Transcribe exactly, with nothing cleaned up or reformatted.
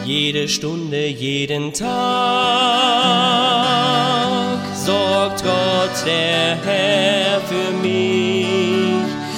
Jede Stunde, jeden Tag sorgt Gott der Herr für mich.